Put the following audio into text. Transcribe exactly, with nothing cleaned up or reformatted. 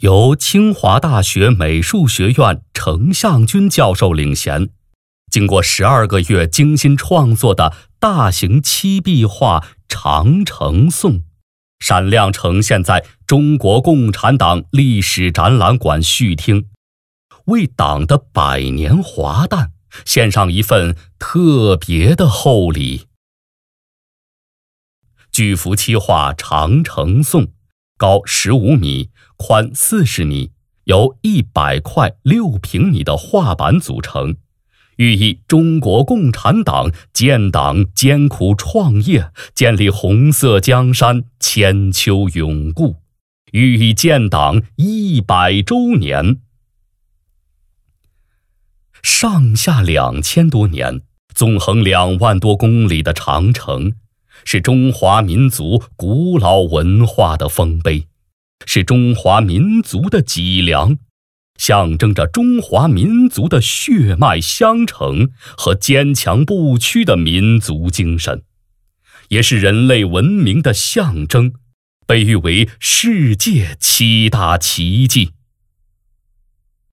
由清华大学美术学院程向军教授领衔，经过十二个月精心创作的大型漆壁画《长城颂》，闪亮呈现在中国共产党历史展览馆序厅，为党的百年华诞献上一份特别的厚礼。巨幅漆画《长城颂》高十五米，宽四十米，由一百块六平米的画板组成，寓意中国共产党建党艰苦创业，建立红色江山，千秋永固，寓意建党一百周年。上下两千多年，纵横两万多公里的长城，是中华民族古老文化的丰碑，是中华民族的脊梁，象征着中华民族的血脉相承和坚强不屈的民族精神，也是人类文明的象征，被誉为世界七大奇迹。